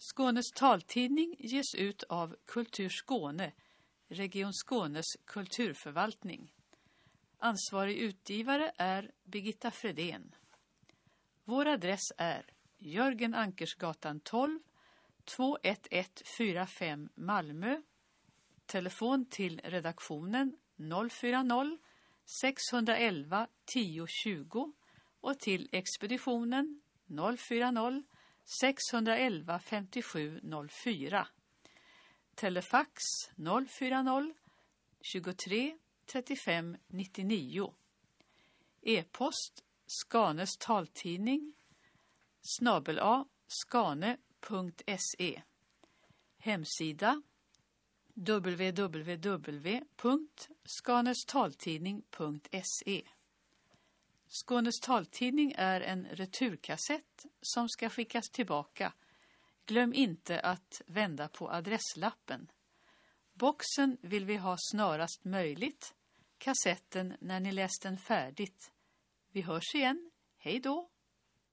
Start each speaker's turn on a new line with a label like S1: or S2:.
S1: Skånes taltidning ges ut av Kultur Skåne, Region Skånes kulturförvaltning. Ansvarig utgivare är Birgitta Fredén. Vår adress är Jörgen Ankersgatan 12, 21145 Malmö. Telefon till redaktionen 040 611 1020 och till expeditionen 040 611 5704. Telefax 040 23 35 99. E-post Skanes taltidning @skane.se. Hemsida www.skanestaltidning.se. Skånes taltidning är en returkassett som ska skickas tillbaka. Glöm inte att vända på adresslappen. Boxen vill vi ha snarast möjligt. Kassetten när ni läst den färdigt. Vi hörs igen. Hej då!